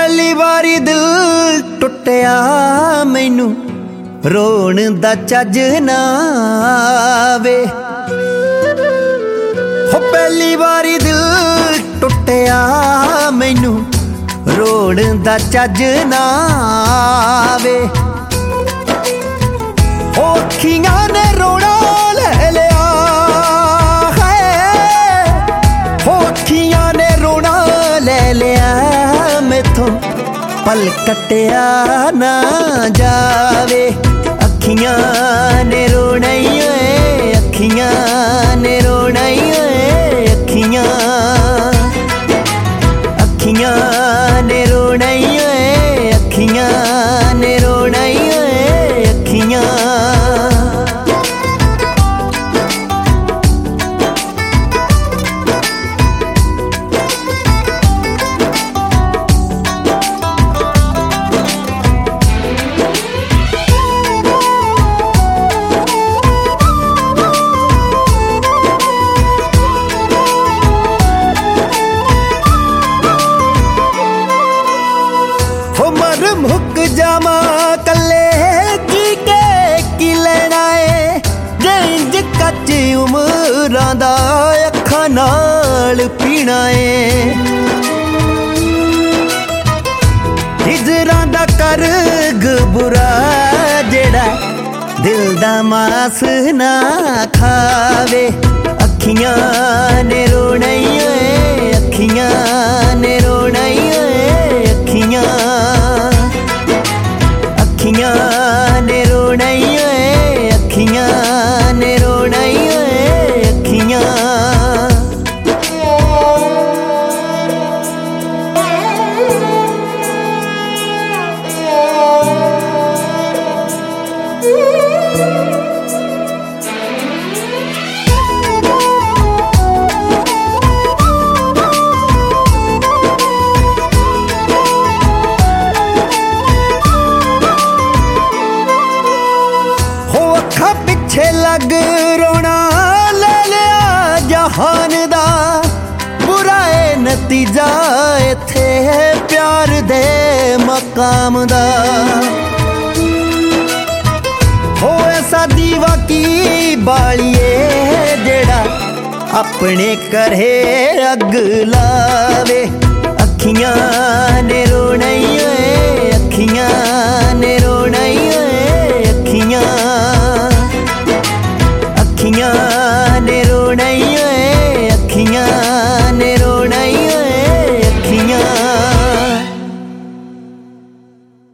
पहली बारी दिल टुटिया मैनू रोण दा चज ना आवे। हो पहली बारी दिल टुटिया मैनू रोण दा चज ना आवे। हो अखियां ने रोना ले लिया है, हो अखियां ने रोना ले लिया मैथों पल कटिया ना जावे। अखियां ने रोना ही है, अखियां ने रोना ही है, अखियां अखियां ने रोना ही है, अखियां ने रोना ही है, अखियां। मुक जावा कले जी के की लेना है, जिंज कच्ची उमरां दा अखां नाल पीना है। हिजरां दा करग बुरा जेड़ा दिल दा मास ना खावे। अखियां ने रोना ही है, अखियां ने रोना ही है, अखियां अखियां ने रोना ही है, अखियां ने रोना ही है, अखियां। पिछे लग रोना ले लिया जहान दा, बुरा है नतीजा इत्थे प्यार दे मकाम दा। हो ऐसा दीवा की बालिए जेड़ा अपने घरे अग लावे। अखियां ने रोना ही है, अखियां ने